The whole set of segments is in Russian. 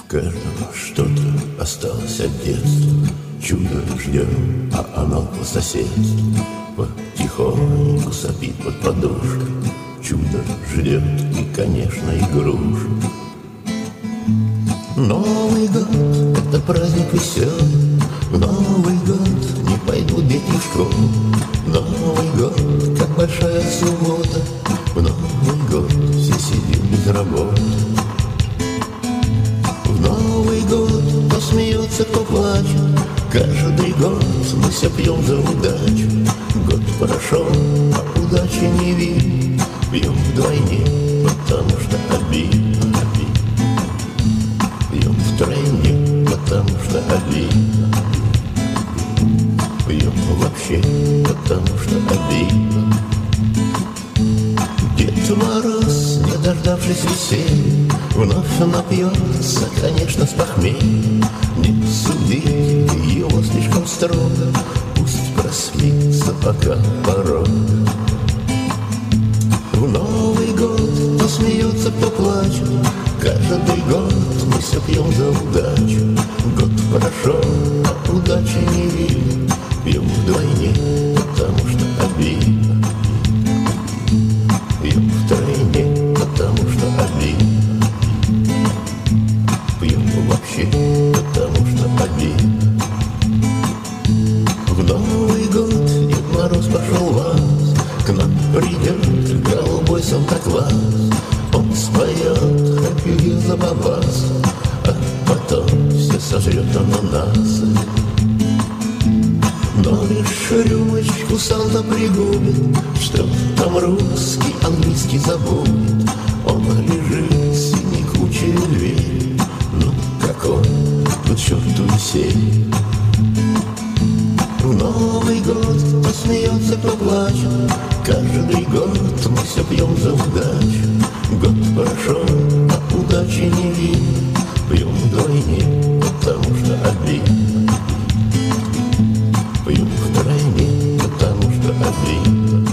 Каждого что-то осталось от детства. Чудо ждем, а оно по соседству потихоньку сопит под подушкой. Чудо ждет и, конечно, игрушек. Новый год — это праздник веселый. В Новый год не пойдут дети в школу. Новый год, как большая суббота. В Новый год все сидим без работы. В Новый год кто смеется, кто плачет. Каждый год мы все пьем за удачу. Год прошел, а удачи не видим. Пьем вдвойне, потому что обидно. Пьем втройне, потому что обидно. Пьем вообще, потому что обидно. Дед Мороз, не дождавшись веселья, вновь напьется, конечно, с похмелья. Не судите его слишком строго, пусть проспится пока порога. В Новый год кто смеется, кто плачет. Каждый год мы все пьем за удачу. Год прошел, а удачи не видим. Пьем вдвойне, потому что обидно. Пьем втройне, потому что обидно. Пьем вообще, потому что обидно. В Новый год Дед Мороз пошел в вас. К нам придет голубой Санта-Клаус. Он споет Happy Year за бабас, а потом все сожрет ананасы. Но лишь рюмочку Санта пригубит, что там русский, английский забудет. Он лежит синей кучей дверей. Ну какой тут черту веселье. В Новый год кто смеется, кто плачет. Каждый год мы все пьем за удачу. Год прошел, а удачи не видим. Пьем вдвойне, потому что обидно. Пьем втройне, потому что обидно.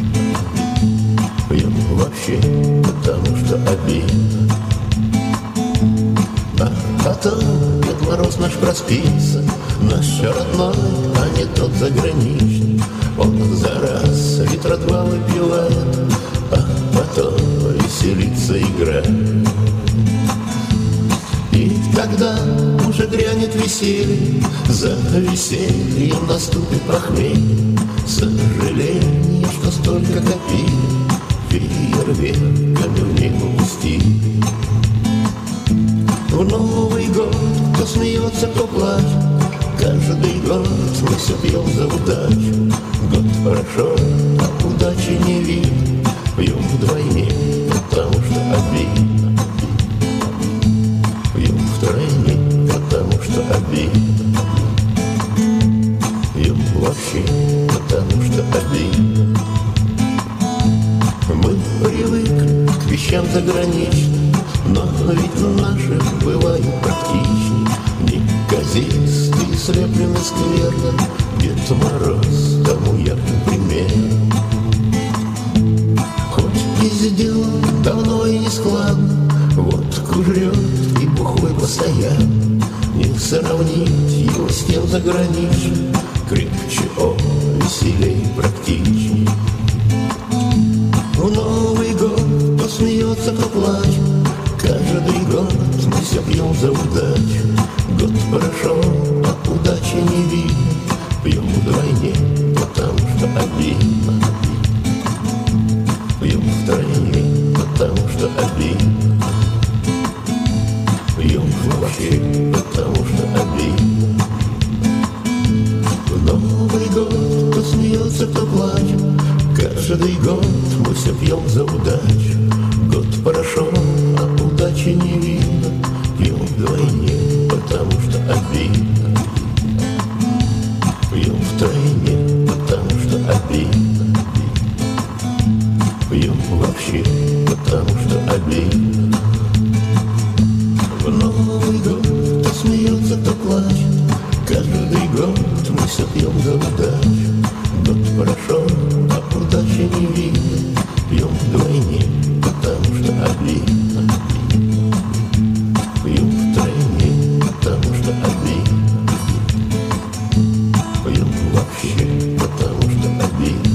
Пьем вообще, потому что обидно. А потом Дед Мороз наш проспится, наш родной, а не тот заграничный. Он за раз литра два выпивает, а потом веселится, играет. И когда уже грянет веселье, за весельем наступит похмелье. Сожаление, что столько копили, фейерверками в небо пустили. В Новый год кто смеется, кто плачет. Каждый год мы все пьем за удачу. Год прошел, а удачи не видим. Пьем вдвойне, потому что обидно. Пьем втройне, потому что обидно. Пьем вообще, потому что обидно. Мы привыкли к вещам заграничным, но ведь наши бывают практичней. Неказистый, слепленный скверно, Дед Мороз тому ярким примером. Хоть и сделан давно и не складно, водку жрет и бухой постоянно. Не сравнить его с тем заграничным, крепче он, веселей, практичней. В Новый год кто смеется, кто плачет. Каждый год мы все пьем за удачу. Год прошел, а удачи не видим. Пьем вдвойне, потому что обидно. Пьем втройне, потому что обидно. Пьем вообще, потому что обидно. В Новый год кто смеется, кто плачет. Каждый год мы все пьем за удачу. Год прошел, а удачи не видно. Пьем вдвойне, потому что обидно. Пьем втройне, потому что обидно. Пьем вообще, потому что обидно. В Новый год кто смеется, кто плачет. Каждый год мы все пьем за удачу. Год прошел, а удачи не видно. Пьем вдвойне, потому что обидно. Пьем втройне. вообще, потому что обидно.